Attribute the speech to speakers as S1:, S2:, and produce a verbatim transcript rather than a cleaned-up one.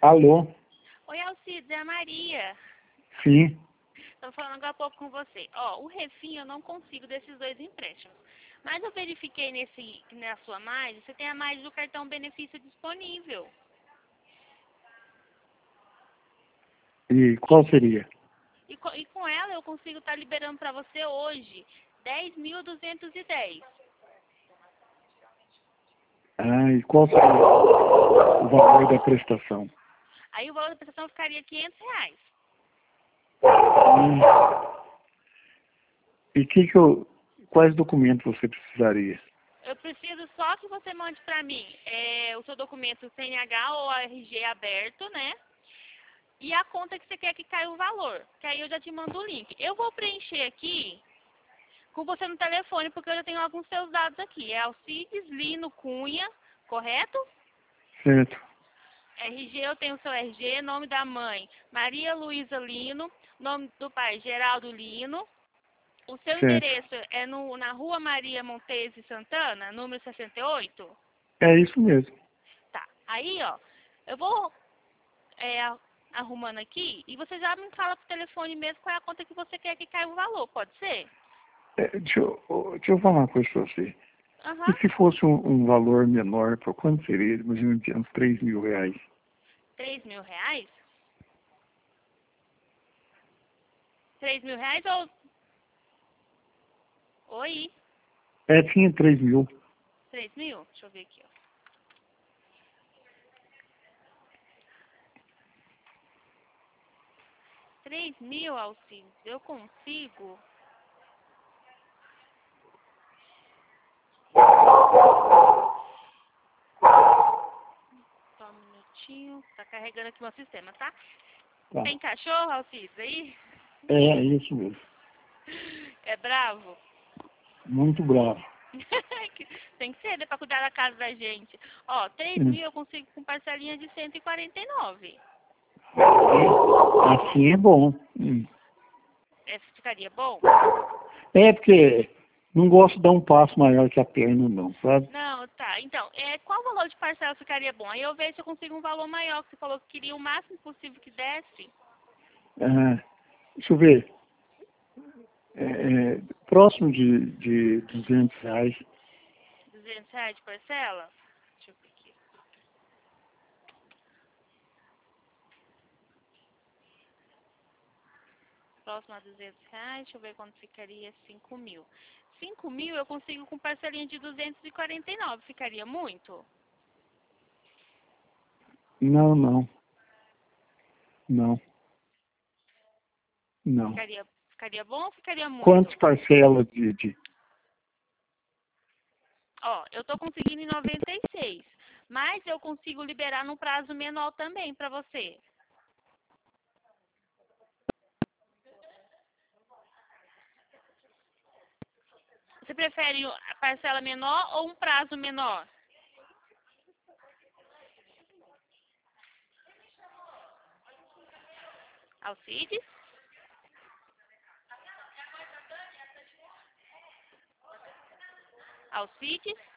S1: Alô?
S2: Oi, Alcides, é a Maria.
S1: Sim.
S2: Estou falando agora há pouco com você. Ó, o refim eu não consigo desses dois empréstimos. Mas eu verifiquei nesse, na sua mais, você tem a mais do cartão benefício disponível.
S1: E qual seria?
S2: E, co- e com ela eu consigo estar liberando para você hoje dez mil duzentos e dez.
S1: Ah, e qual seria o valor da prestação?
S2: Aí o valor da prestação ficaria quinhentos reais.
S1: Hum. E que que eu, quais documentos você precisaria?
S2: Eu preciso só que você mande para mim é, o seu documento C N H ou R G aberto, né? E a conta que você quer que caia o valor. Que aí eu já te mando o link. Eu vou preencher aqui com você no telefone, porque eu já tenho alguns seus dados aqui. É Alcides Lino Cunha, correto?
S1: Certo.
S2: R G, eu tenho o seu R G, nome da mãe, Maria Luísa Lino, nome do pai, Geraldo Lino. O seu
S1: Certo.
S2: endereço é no, na Rua Maria Montese Santana, número sessenta e oito?
S1: É isso mesmo.
S2: Tá. Aí, ó, eu vou é, arrumando aqui e você já me fala pro telefone mesmo qual é a conta que você quer que caia o valor, pode ser?
S1: É, deixa, eu, ô, deixa eu falar uma coisa pra você. E
S2: Aham.
S1: se fosse um, um valor menor, por quanto seria? Imagina, uns três mil reais.
S2: Três mil reais? Três mil reais ou... Oi?
S1: É, tinha três mil.
S2: Três mil? Deixa eu ver aqui, ó. Três mil, Alcides, eu consigo... Só um minutinho. Tá carregando aqui o meu sistema, tá?
S1: Tá.
S2: Tem cachorro, Alcides, aí?
S1: É, é isso mesmo.
S2: É bravo?
S1: Muito bravo.
S2: Tem que ser, né, pra cuidar da casa da gente. Ó, três
S1: Hum.
S2: mil eu consigo com parcelinha de cento e quarenta e nove.
S1: Assim é bom. Hum.
S2: Essa ficaria bom?
S1: É porque não gosto de dar um passo maior que a perna, não, sabe?
S2: Não, tá. Então, é, qual valor de parcela ficaria bom? Aí eu vejo se eu consigo um valor maior, que você falou que queria o máximo possível que desse.
S1: Ah, deixa eu ver. É, é, próximo de, de duzentos reais.
S2: duzentos reais de parcela? Deixa eu ver aqui. Próximo a duzentos reais, deixa eu ver quanto ficaria cinco mil. cinco mil eu consigo com parcelinha de duzentos e quarenta e nove. Ficaria muito?
S1: Não, não, não, não.
S2: Ficaria, ficaria bom ou ficaria muito?
S1: Quantas parcelas de, de...
S2: Ó, eu tô conseguindo em noventa e seis, mas eu consigo liberar num prazo menor também pra você. Você prefere a parcela menor ou um prazo menor? Alcides? Alcides?